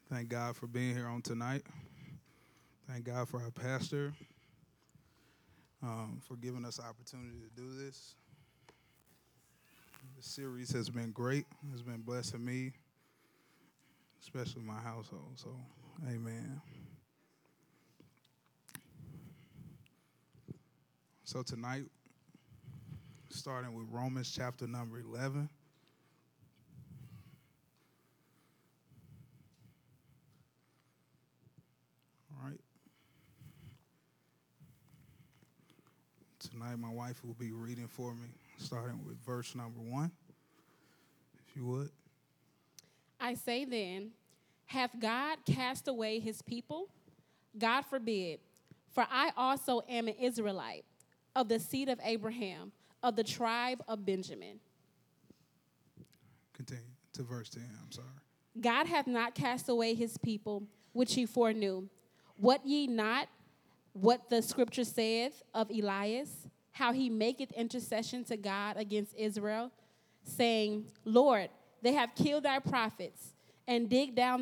Thank God for being here on tonight. Thank God for our pastor for giving us the opportunity to do this. The series has been great. It's been blessing me, especially my household. So, amen. So tonight, starting with Romans chapter number 11. All right. Tonight, my wife will be reading for me, starting with verse number 1, if you would. I say then, hath God cast away his people? God forbid. For I also am an Israelite, of the seed of Abraham, of the tribe of Benjamin. Continue to verse 10. I'm sorry. God hath not cast away his people, which he foreknew. What ye not what the scripture saith of Elias, how he maketh intercession to God against Israel, saying, Lord, they have killed thy prophets, and dig down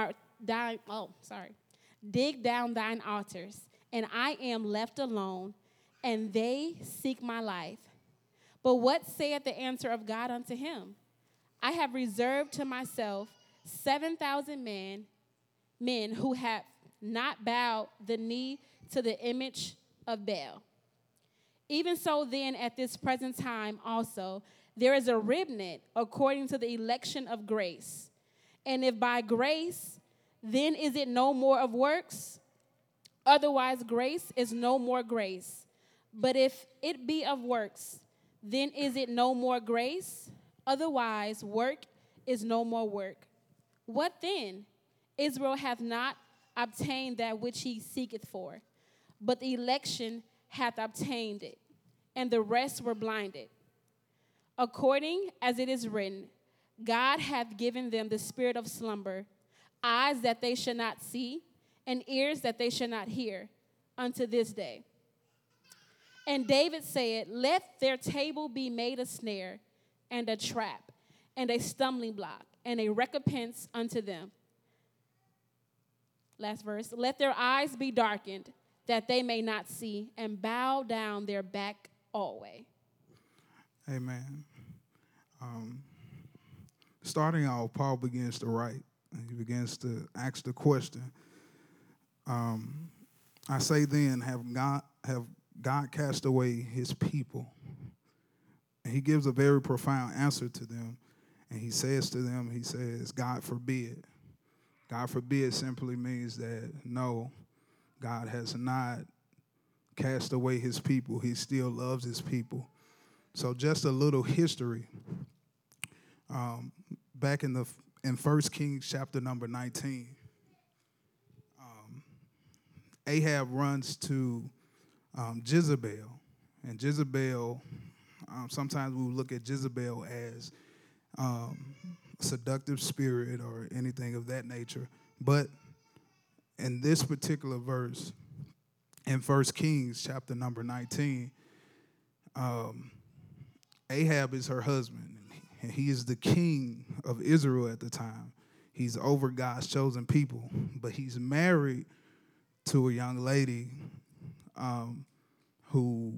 thine altars, and I am left alone, and they seek my life. But what saith the answer of God unto him? I have reserved to myself 7,000 men who have not bowed the knee to the image of Baal. Even so then at this present time also, there is a remnant according to the election of grace. And if by grace, then is it no more of works? Otherwise grace is no more grace. But if it be of works, then is it no more grace? Otherwise work is no more work. What then? Israel hath not obtained that which he seeketh for, but the election hath obtained it, and the rest were blinded. According as it is written, God hath given them the spirit of slumber, eyes that they should not see, and ears that they should not hear, unto this day. And David said, let their table be made a snare, and a trap, and a stumbling block, and a recompense unto them. Last verse. Let their eyes be darkened, that they may not see, and bow down their back always. Amen. Starting out, Paul begins to write. And he begins to ask the question. I say then, have God cast away his people? And he gives a very profound answer to them. And he says to them, he says, God forbid. God forbid simply means that no, God has not cast away his people. He still loves his people. So just a little history. Back in 1 Kings chapter number 19, Ahab runs to Jezebel. And Jezebel, sometimes we look at Jezebel as a seductive spirit or anything of that nature. But in this particular verse, in 1 Kings chapter number 19, Ahab is her husband, and he is the king of Israel at the time. He's over God's chosen people, but he's married to a young lady who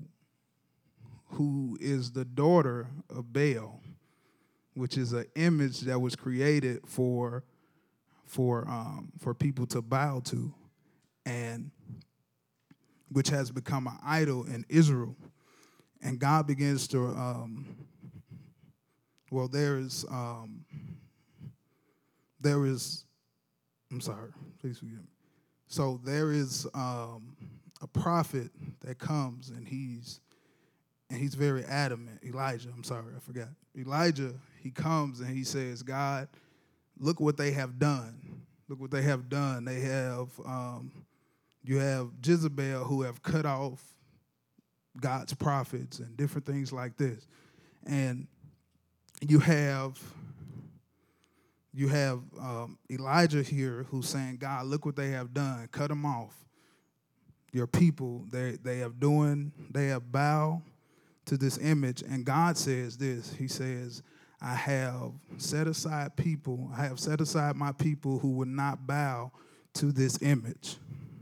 is the daughter of Baal, which is an image that was created for people to bow to, and which has become an idol in Israel. And God begins to, I'm sorry, please forgive me. So there is a prophet that comes, and he's very adamant. Elijah, I'm sorry, I forgot. Elijah, he comes and he says, God, look what they have done. Look what they have done. They have, you have Jezebel who have cut off God's prophets and different things like this. And you have Elijah here who's saying, God, look what they have done. Cut them off. Your people, they have bowed to this image. And God says this. He says, I have set aside my people who would not bow to this image.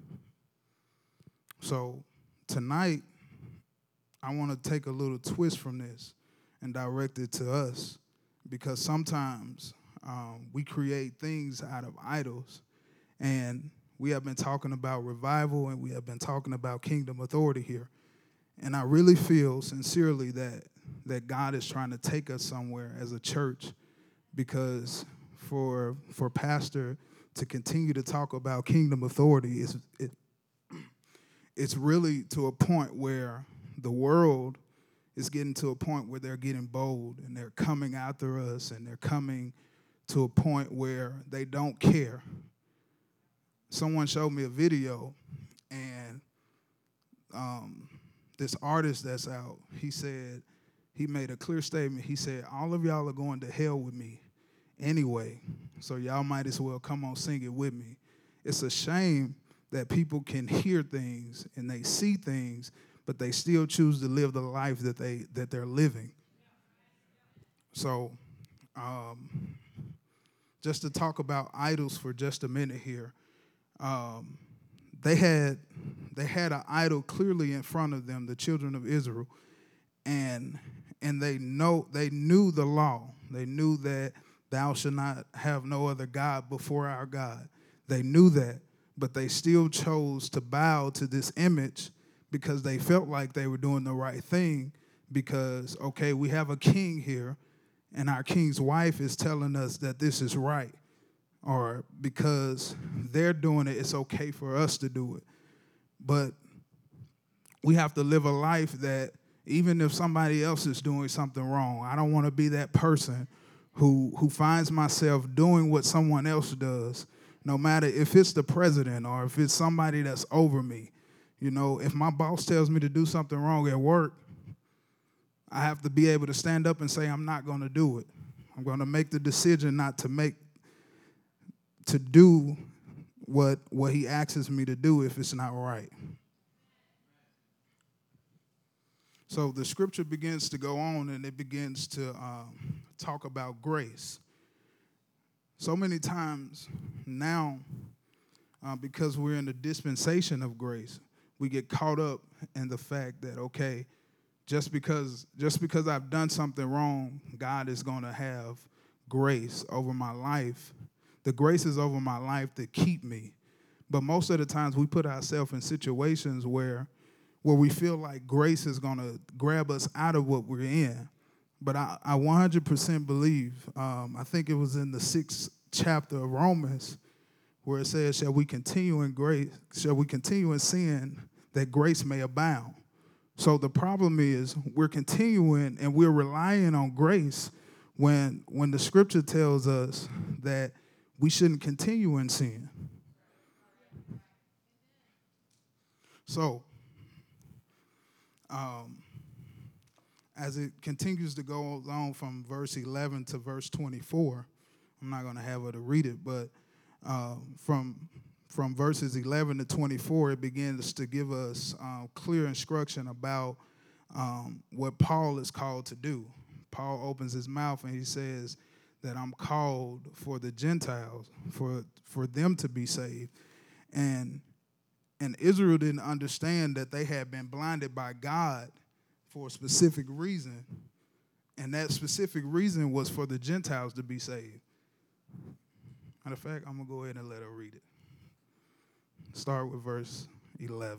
So tonight, I want to take a little twist from this and direct it to us, because sometimes we create things out of idols, and we have been talking about revival, and we have been talking about kingdom authority here. And I really feel sincerely that God is trying to take us somewhere as a church, because for pastor to continue to talk about kingdom authority it's really to a point where the world is getting to a point where they're getting bold and they're coming after us, and they're coming to a point where they don't care. Someone showed me a video, and this artist that's out, he made a clear statement. He said, all of y'all are going to hell with me anyway, so y'all might as well come on, sing it with me. It's a shame that people can hear things and they see things, but they still choose to live the life that they're living. So just to talk about idols for just a minute here, they had an idol clearly in front of them, the children of Israel, and they knew the law. They knew that thou shalt not have no other God before our God. They knew that, but they still chose to bow to this image because they felt like they were doing the right thing, because, okay, we have a king here, and our king's wife is telling us that this is right. Or because they're doing it, it's okay for us to do it. But we have to live a life that even if somebody else is doing something wrong, I don't want to be that person who finds myself doing what someone else does, no matter if it's the president or if it's somebody that's over me. You know, if my boss tells me to do something wrong at work, I have to be able to stand up and say, I'm not going to do it. I'm going to make the decision not to do what he asks me to do if it's not right. So the scripture begins to go on, and it begins to talk about grace. So many times now, because we're in the dispensation of grace, we get caught up in the fact that, okay, just because I've done something wrong, God is going to have grace over my life. The grace is over my life to keep me. But most of the times we put ourselves in situations where we feel like grace is going to grab us out of what we're in. But I 100% believe, I think it was in the 6th chapter of Romans, where it says, shall we continue in sin that grace may abound? So the problem is we're continuing and we're relying on grace when the scripture tells us that we shouldn't continue in sin. So, as it continues to go on from verse 11 to verse 24, I'm not going to have her to read it, but from verses 11 to 24, it begins to give us clear instruction about what Paul is called to do. Paul opens his mouth and he says that I'm called for the Gentiles, for them to be saved. And Israel didn't understand that they had been blinded by God for a specific reason, and that specific reason was for the Gentiles to be saved. Matter of fact, I'm going to go ahead and let her read it. Start with verse 11.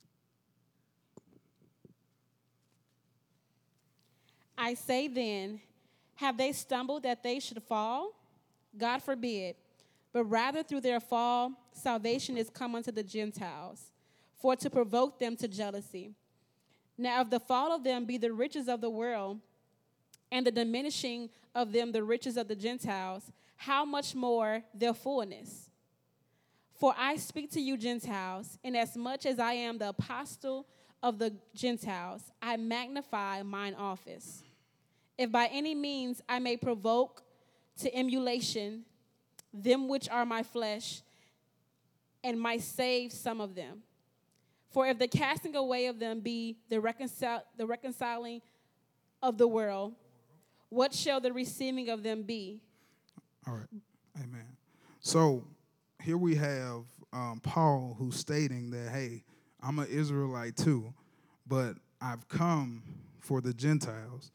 I say then, have they stumbled that they should fall? God forbid. But rather through their fall, salvation is come unto the Gentiles, for to provoke them to jealousy. Now if the fall of them be the riches of the world, and the diminishing of them the riches of the Gentiles, how much more their fullness? For I speak to you Gentiles, inasmuch as I am the apostle of the Gentiles, I magnify mine office. If by any means I may provoke to emulation them which are my flesh, and might save some of them. For if the casting away of them be the reconciling of the world, what shall the receiving of them be? All right. Amen. So here we have Paul who's stating that, hey, I'm an Israelite too, but I've come for the Gentiles.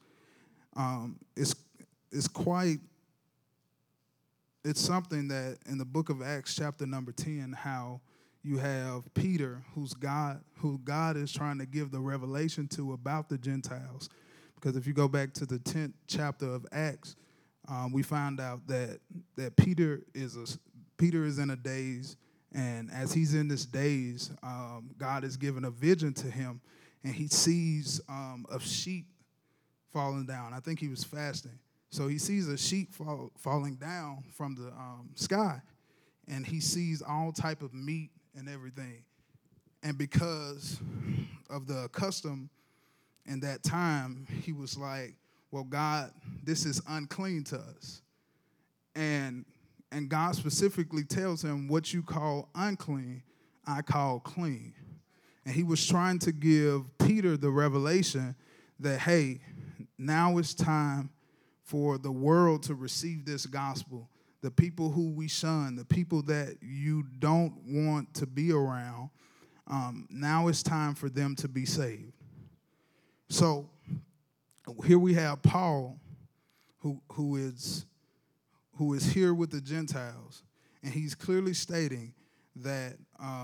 It's quite, it's something that in the book of Acts chapter number 10, how you have Peter, who God is trying to give the revelation to about the Gentiles. Because if you go back to the 10th chapter of Acts, we found out that Peter is in a daze, and as he's in this daze, God is giving a vision to him, and he sees a sheep falling down. I think he was fasting, so he sees a sheep falling down from the sky, and he sees all type of meat and everything, and because of the custom in that time, he was like, well, God, this is unclean to us. And God specifically tells him, what you call unclean, I call clean. And he was trying to give Peter the revelation that, hey, now it's time for the world to receive this gospel. The people who we shun, the people that you don't want to be around, now it's time for them to be saved. So here we have Paul, who is here with the Gentiles, and he's clearly stating that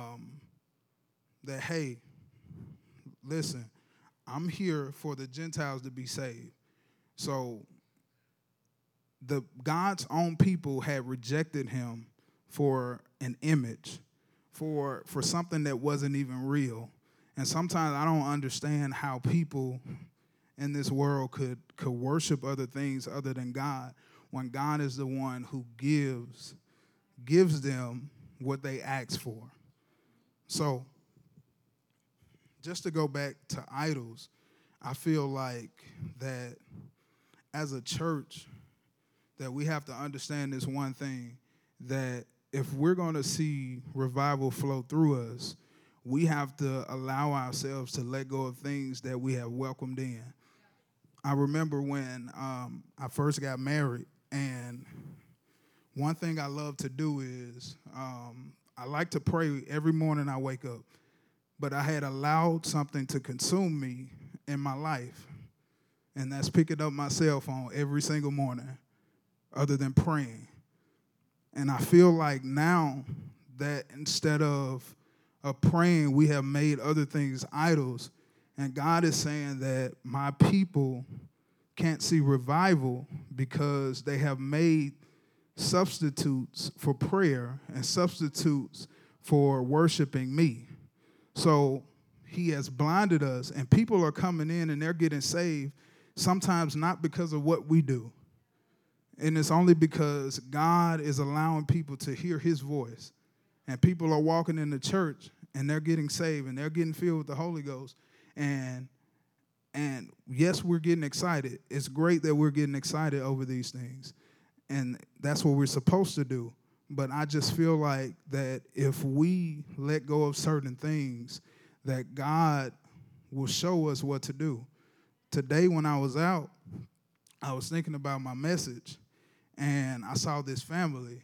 hey, listen, I'm here for the Gentiles to be saved. So God's own people had rejected him for an image, for something that wasn't even real. And sometimes I don't understand how people in this world could worship other things other than God, when God is the one who gives them what they ask for. So just to go back to idols, I feel like that as a church, that we have to understand this one thing, that if we're going to see revival flow through us, we have to allow ourselves to let go of things that we have welcomed in. I remember when I first got married, and one thing I love to do is I like to pray every morning I wake up, but I had allowed something to consume me in my life, and that's picking up my cell phone every single morning other than praying. And I feel like now that instead of praying, we have made other things idols. And God is saying that my people can't see revival because they have made substitutes for prayer and substitutes for worshiping me. So he has blinded us, and people are coming in and they're getting saved, sometimes not because of what we do. And it's only because God is allowing people to hear his voice. And people are walking in the church and they're getting saved and they're getting filled with the Holy Ghost. And yes, we're getting excited. It's great that we're getting excited over these things. And that's what we're supposed to do. But I just feel like that if we let go of certain things, that God will show us what to do. Today when I was out, I was thinking about my message, and I saw this family.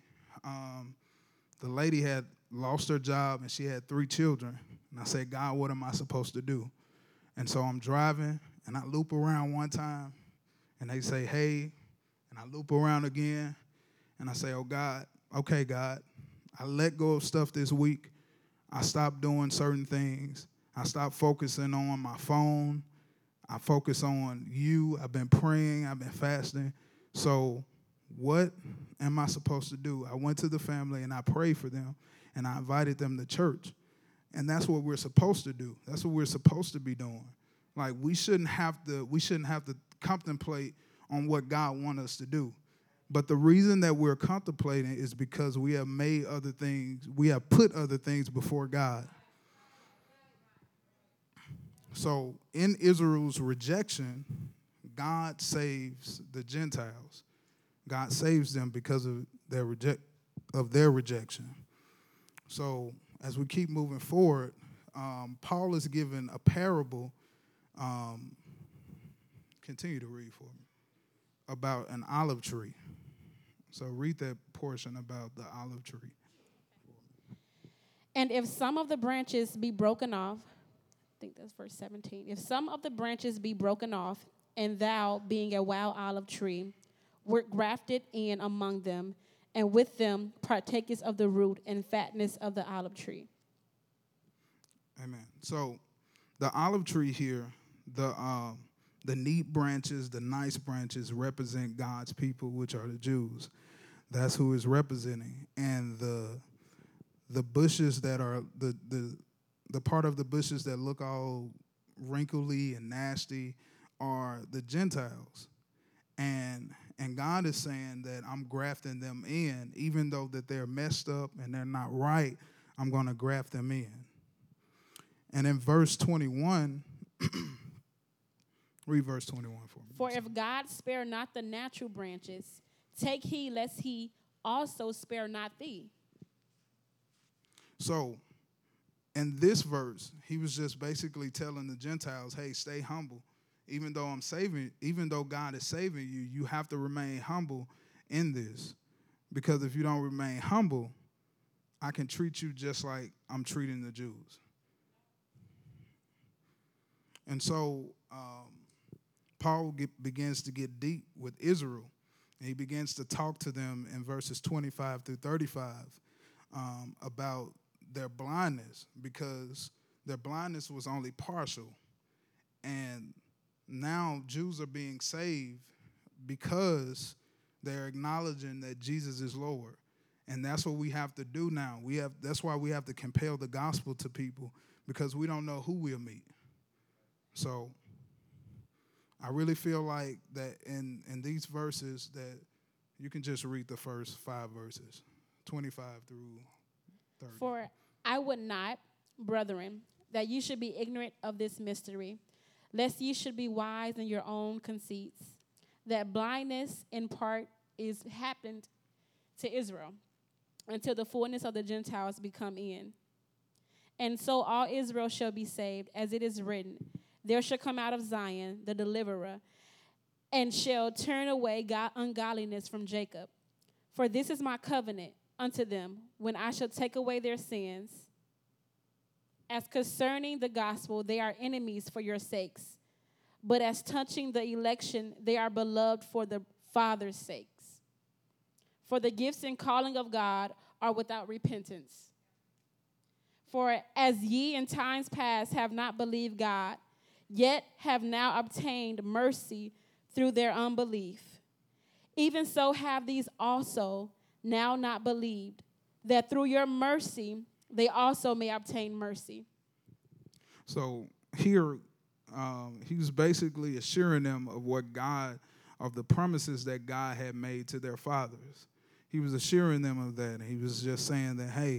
The lady had lost her job, and she had 3 children. And I said, God, what am I supposed to do? And so I'm driving, and I loop around one time, and they say, hey, and I loop around again, and I say, oh, God, okay, God, I let go of stuff this week. I stopped doing certain things. I stopped focusing on my phone. I focus on you. I've been praying. I've been fasting. So what am I supposed to do? I went to the family, and I prayed for them, and I invited them to church. And that's what we're supposed to do. That's what we're supposed to be doing. Like, we shouldn't have to contemplate on what God wants us to do. But the reason that we're contemplating is because we have made other things, we have put other things before God. So in Israel's rejection, God saves the Gentiles. God saves them because of their rejection. So as we keep moving forward, Paul is given a parable. Continue to read for me. about an olive tree. So read that portion about the olive tree. And if some of the branches be broken off, I think that's verse 17. If some of the branches be broken off, and thou, being a wild olive tree, wert grafted in among them, and with them partakest of the root and fatness of the olive tree. Amen. So the olive tree here, the neat branches, the nice branches represent God's people, which are the Jews. That's who is representing. And the bushes that are the part of the bushes that look all wrinkly and nasty are the Gentiles. And God is saying that I'm grafting them in, even though that they're messed up and they're not right, I'm going to graft them in. And in verse 21, read verse 21 for me. For if God spare not the natural branches, take heed lest he also spare not thee. So in this verse, he was just basically telling the Gentiles, hey, stay humble. Even though God is saving you, you have to remain humble in this. Because if you don't remain humble, I can treat you just like I'm treating the Jews. And so Paul begins to get deep with Israel. And he begins to talk to them in verses 25 through 35 about their blindness, because their blindness was only partial. And now Jews are being saved because they're acknowledging that Jesus is Lord. And that's what we have to do now. That's why we have to compel the gospel to people, because we don't know who we'll meet. So I really feel like that in these verses that you can just read the first 5 verses, 25 through 30. For I would not, brethren, that you should be ignorant of this mystery, lest ye should be wise in your own conceits, that blindness in part is happened to Israel, until the fullness of the Gentiles be come in. And so all Israel shall be saved, as it is written, there shall come out of Zion the deliverer, and shall turn away ungodliness from Jacob. For this is my covenant unto them, when I shall take away their sins. As concerning the gospel, they are enemies for your sakes. But as touching the election, they are beloved for the Father's sakes. For the gifts and calling of God are without repentance. For as ye in times past have not believed God, yet have now obtained mercy through their unbelief, even so have these also now not believed, that through your mercy they also may obtain mercy. So here, he was basically assuring them of the promises that God had made to their fathers. He was assuring them of that. He was just saying that, hey,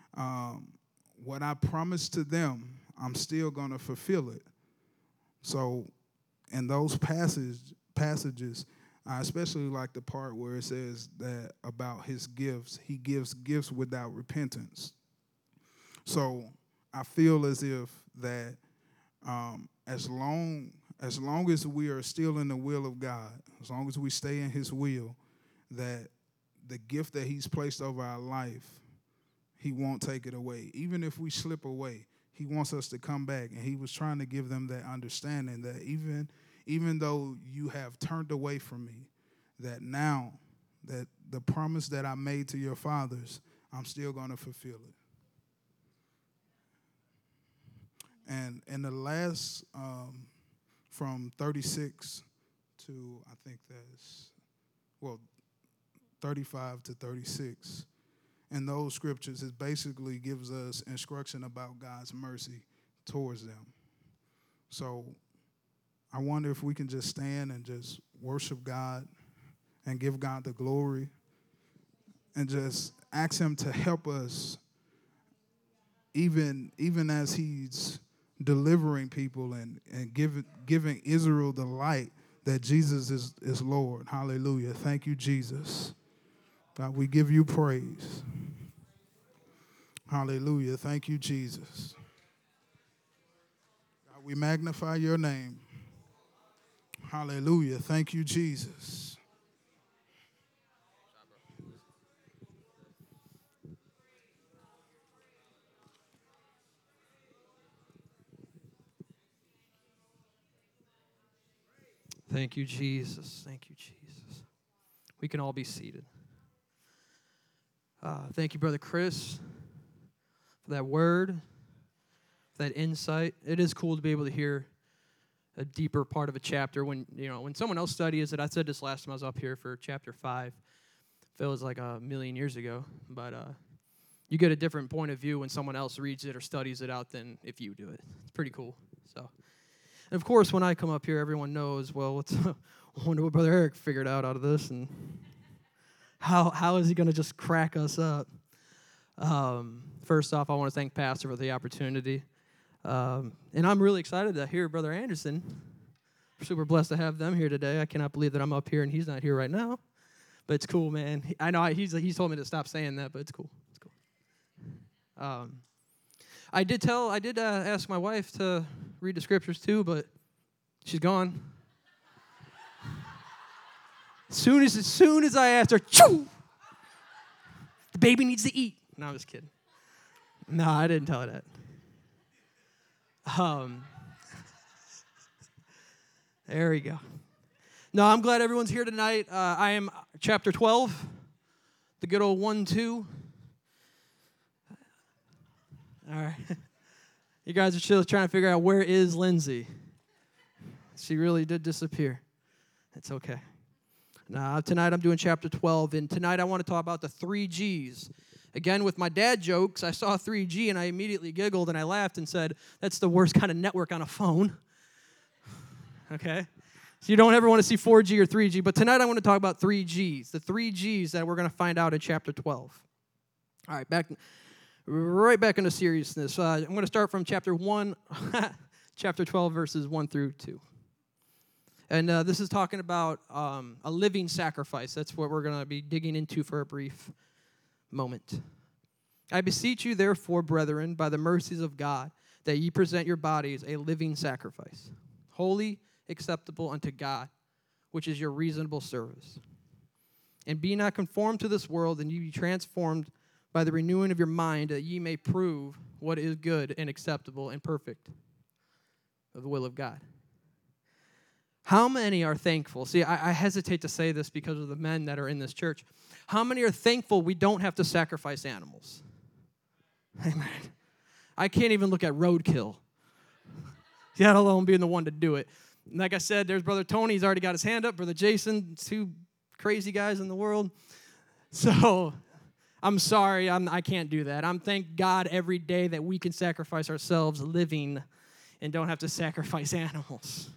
what I promised to them, I'm still going to fulfill it. So in those passages, I especially like the part where it says that about his gifts, he gives gifts without repentance. So I feel as if that as long as we are still in the will of God, as long as we stay in his will, that the gift that he's placed over our life, he won't take it away. Even if we slip away, he wants us to come back. And he was trying to give them that understanding that even though you have turned away from me, that now that the promise that I made to your fathers, I'm still going to fulfill it. And in the last, from 36 to, I think that's, 35 to 36, in those scriptures, it basically gives us instruction about God's mercy towards them. So I wonder if we can just stand and just worship God and give God the glory and just ask him to help us even as he's delivering people and giving Israel the light that Jesus is Lord. Hallelujah. Thank you, Jesus. God, we give you praise. Hallelujah. Thank you, Jesus. God, we magnify your name. Hallelujah. Thank you, Jesus. Thank you, Jesus. Thank you, Jesus. We can all be seated. Thank you, Brother Chris, for that word, for that insight. It is cool to be able to hear a deeper part of a chapter when someone else studies it. I said this last time I was up here for chapter 5. Feels like a million years ago, but you get a different point of view when someone else reads it or studies it out than if you do it. It's pretty cool. So, and of course, when I come up here, everyone knows, well, I wonder what Brother Eric figured out of this, and how is he going to just crack us up? First off, I want to thank Pastor for the opportunity. And I'm really excited to hear Brother Anderson. We're super blessed to have them here today. I cannot believe that I'm up here and he's not here right now. But it's cool, man. I know he's told me to stop saying that, but it's cool. It's cool. I did ask my wife to read the scriptures too, but she's gone. As soon as I asked her, choo! The baby needs to eat. No, I'm just kidding. No, I didn't tell her that. There we go. No, I'm glad everyone's here tonight. I am chapter 12, the good old 1-2. All right. You guys are still trying to figure out where is Lindsay. She really did disappear. It's okay. Now, tonight I'm doing chapter 12, and tonight I want to talk about the 3 Gs. Again, with my dad jokes, I saw 3G, and I immediately giggled, and I laughed and said, that's the worst kind of network on a phone. Okay? So you don't ever want to see 4G or 3G, but tonight I want to talk about 3 Gs, the 3 Gs that we're going to find out in chapter 12. All right, right back into seriousness. I'm going to start from chapter 1, chapter 12, verses 1 through 2. And this is talking about a living sacrifice. That's what we're going to be digging into for a brief moment. I beseech you, therefore, brethren, by the mercies of God, that ye present your bodies a living sacrifice, holy, acceptable unto God, which is your reasonable service. And be not conformed to this world, and ye be transformed by the renewing of your mind, that ye may prove what is good and acceptable and perfect of the will of God. How many are thankful? See, I hesitate to say this because of the men that are in this church. How many are thankful we don't have to sacrifice animals? Amen. I can't even look at roadkill, let alone being the one to do it. And like I said, there's Brother Tony. He's already got his hand up. Brother Jason, 2 crazy guys in the world. So I'm sorry, I can't do that. I'm thank God every day that we can sacrifice ourselves living and don't have to sacrifice animals.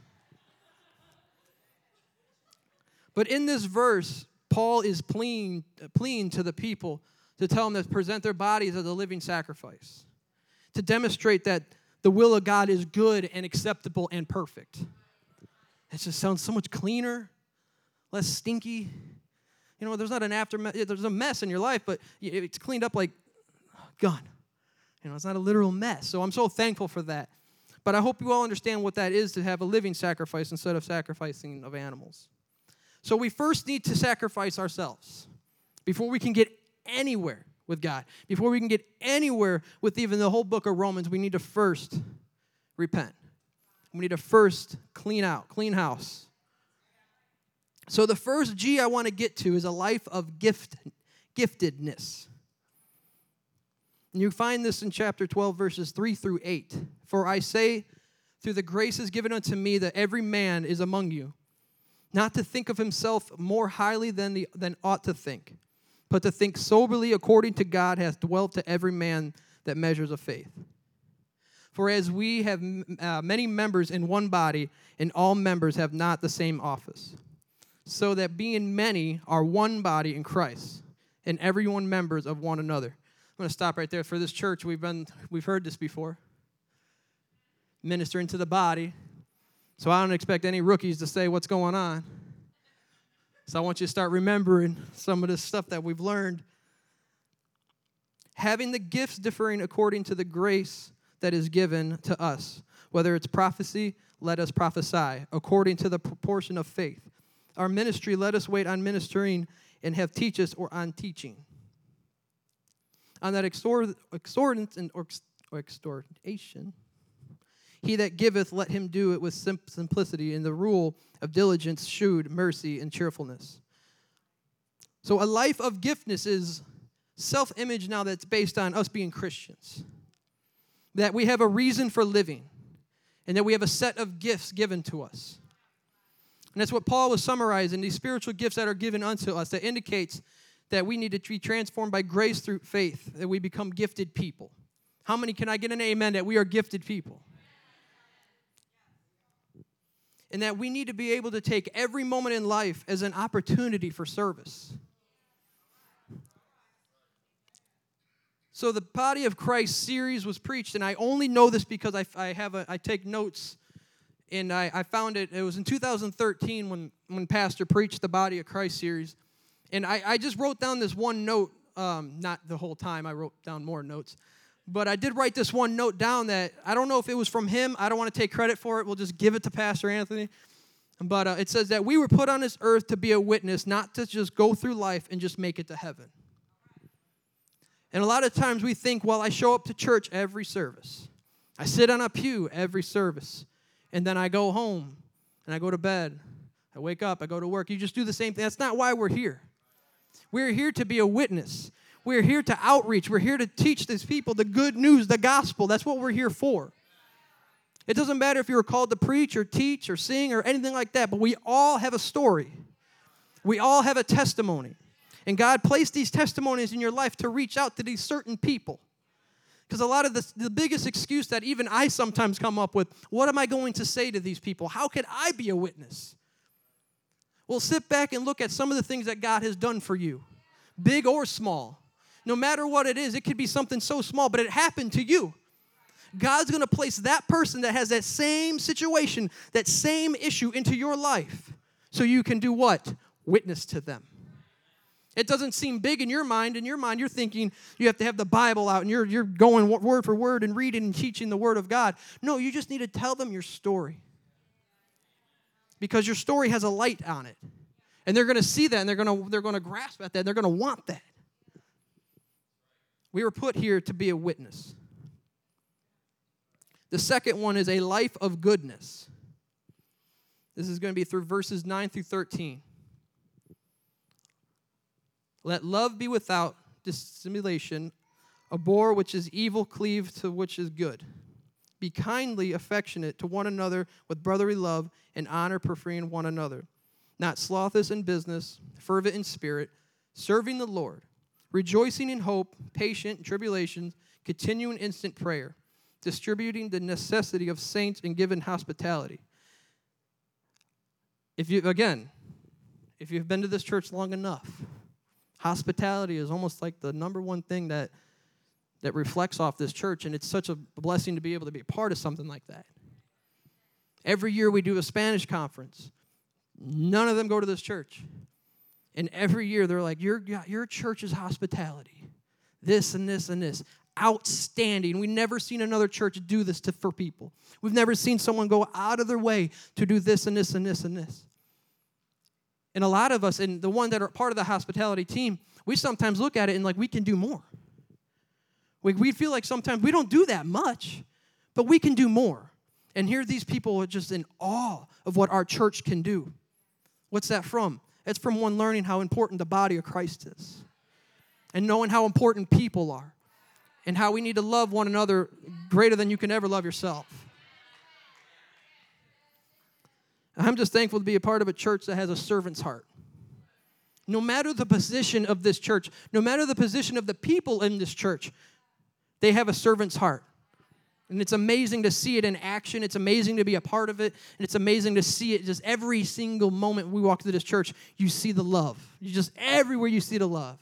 But in this verse, Paul is pleading to the people to tell them to present their bodies as a living sacrifice, to demonstrate that the will of God is good and acceptable and perfect. It just sounds so much cleaner, less stinky. You know, there's not an aftermath. There's a mess in your life, but it's cleaned up like gone. You know, it's not a literal mess. So I'm so thankful for that. But I hope you all understand what that is to have a living sacrifice instead of sacrificing of animals. So we first need to sacrifice ourselves before we can get anywhere with God. Before we can get anywhere with even the whole book of Romans, we need to first repent. We need to first clean house. So the first G I want to get to is a life of giftedness. And you find this in chapter 12, verses 3 through 8. For I say, through the graces given unto me, that every man is among you, not to think of himself more highly than ought to think, but to think soberly according to God hath dwelt to every man that measures of faith. For as we have many members in one body, and all members have not the same office, so that being many are one body in Christ, and everyone members of one another. I'm going to stop right there. For this church, we've heard this before. Ministering to the body. So I don't expect any rookies to say what's going on. So I want you to start remembering some of this stuff that we've learned. Having the gifts differing according to the grace that is given to us. Whether it's prophecy, let us prophesy, according to the proportion of faith. Our ministry, let us wait on ministering, and have teachers or on teaching. On that exhortation, He that giveth, let him do it with simplicity, and the rule of diligence shewed mercy and cheerfulness. So a life of giftedness is self-image now that's based on us being Christians. That we have a reason for living, and that we have a set of gifts given to us. And that's what Paul was summarizing, these spiritual gifts that are given unto us, that indicates that we need to be transformed by grace through faith, that we become gifted people. How many can I get an amen that we are gifted people? And that we need to be able to take every moment in life as an opportunity for service. So the Body of Christ series was preached, and I only know this because I take notes, and I found it. It was in 2013 when Pastor preached the Body of Christ series, and I just wrote down this one note, not the whole time. I wrote down more notes, but I did write this one note down that I don't know if it was from him. I don't want to take credit for it. We'll just give it to Pastor Anthony. But it says that we were put on this earth to be a witness, not to just go through life and just make it to heaven. And a lot of times we think, well, I show up to church every service. I sit on a pew every service. And then I go home and I go to bed. I wake up, I go to work. You just do the same thing. That's not why we're here. We're here to be a witness. We're here to outreach. We're here to teach these people the good news, the gospel. That's what we're here for. It doesn't matter if you were called to preach or teach or sing or anything like that, but we all have a story. We all have a testimony. And God placed these testimonies in your life to reach out to these certain people. Because a lot of the biggest excuse that even I sometimes come up with, what am I going to say to these people? How could I be a witness? Well, sit back and look at some of the things that God has done for you, big or small. No matter what it is, it could be something so small, but it happened to you. God's going to place that person that has that same situation, that same issue into your life so you can do what? Witness to them. It doesn't seem big in your mind. In your mind, you're thinking you have to have the Bible out and you're going word for word and reading and teaching the Word of God. No, you just need to tell them your story. Because your story has a light on it. And they're going to see that and they're going to grasp at that and they're going to want that. We were put here to be a witness. The second one is a life of goodness. This is going to be through verses 9 through 13. Let love be without dissimulation. Abhor which is evil, cleave to which is good. Be kindly affectionate to one another with brotherly love and honor, preferring one another. Not slothful in business, fervent in spirit, serving the Lord, rejoicing in hope, patient in tribulations, continuing instant prayer, distributing the necessity of saints and giving hospitality. If you've been to this church long enough, hospitality is almost like the number one thing that reflects off this church, and it's such a blessing to be able to be a part of something like that. Every year we do a Spanish conference. None of them go to this church. And every year they're like, your church's hospitality, this and this and this. Outstanding. We've never seen another church do this for people. We've never seen someone go out of their way to do this and this and this and this. And a lot of us, and the one that are part of the hospitality team, we sometimes look at it and like we can do more. We feel like sometimes we don't do that much, but we can do more. And here these people are just in awe of what our church can do. What's that from? It's from one learning how important the body of Christ is. And knowing how important people are. And how we need to love one another greater than you can ever love yourself. I'm just thankful to be a part of a church that has a servant's heart. No matter the position of this church, no matter the position of the people in this church, they have a servant's heart. And it's amazing to see it in action. It's amazing to be a part of it. And it's amazing to see it just every single moment we walk through this church, you see the love. Everywhere you see the love.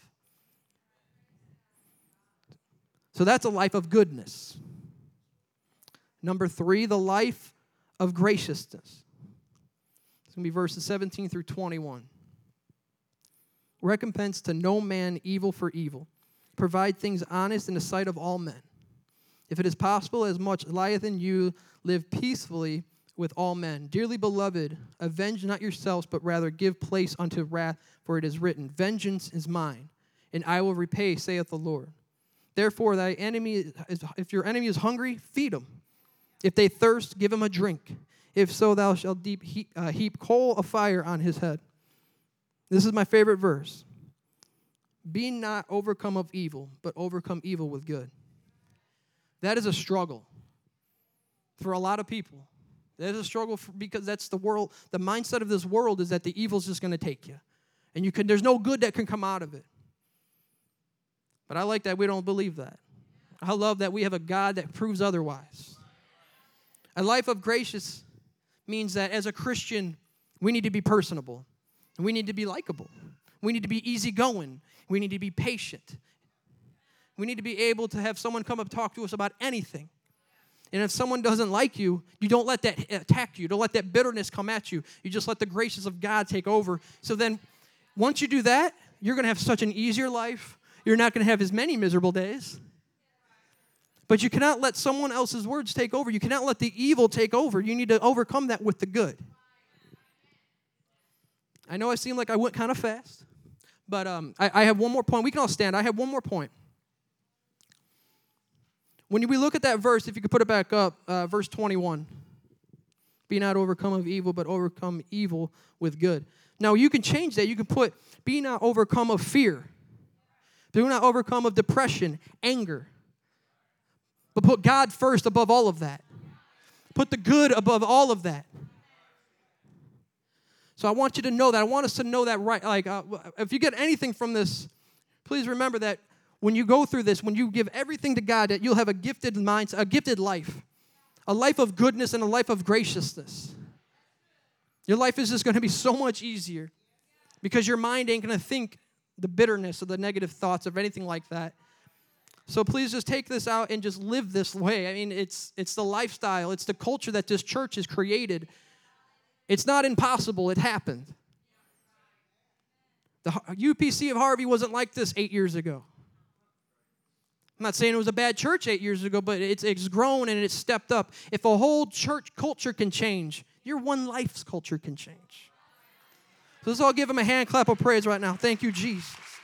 So that's a life of goodness. Number 3, the life of graciousness. It's going to be verses 17 through 21. Recompense to no man evil for evil. Provide things honest in the sight of all men. If it is possible, as much lieth in you, live peacefully with all men. Dearly beloved, avenge not yourselves, but rather give place unto wrath, for it is written, vengeance is mine, and I will repay, saith the Lord. Therefore, if your enemy is hungry, feed him. If they thirst, give him a drink. If so, thou shalt heap coal of fire on his head. This is my favorite verse. Be not overcome of evil, but overcome evil with good. That is a struggle for a lot of people. That is a struggle because that's the world. The mindset of this world is that the evil is just going to take you. And there's no good that can come out of it. But I like that we don't believe that. I love that we have a God that proves otherwise. A life of gracious means that as a Christian, we need to be personable. And we need to be likable. We need to be easygoing. We need to be patient. We need to be able to have someone come up and talk to us about anything. And if someone doesn't like you, you don't let that attack you. Don't let that bitterness come at you. You just let the graces of God take over. So then, once you do that, you're going to have such an easier life. You're not going to have as many miserable days. But you cannot let someone else's words take over. You cannot let the evil take over. You need to overcome that with the good. I know I seem like I went kind of fast, but I have one more point. We can all stand. I have one more point. When we look at that verse, if you could put it back up, verse 21. Be not overcome of evil, but overcome evil with good. Now, you can change that. You can put, be not overcome of fear. Do not overcome of depression, anger. But put God first above all of that. Put the good above all of that. So I want you to know that. I want us to know that right. Like, if you get anything from this, please remember that when you go through this, when you give everything to God, that you'll have a gifted mind, a gifted life. A life of goodness and a life of graciousness. Your life is just going to be so much easier because your mind ain't going to think the bitterness or the negative thoughts of anything like that. So please just take this out and just live this way. I mean, it's the lifestyle. It's the culture that this church has created. It's not impossible. It happened. The UPC of Harvey wasn't like this 8 years ago. I'm not saying it was a bad church 8 years ago, but it's grown and it's stepped up. If a whole church culture can change, your one life's culture can change. So let's all give him a hand clap of praise right now. Thank you, Jesus.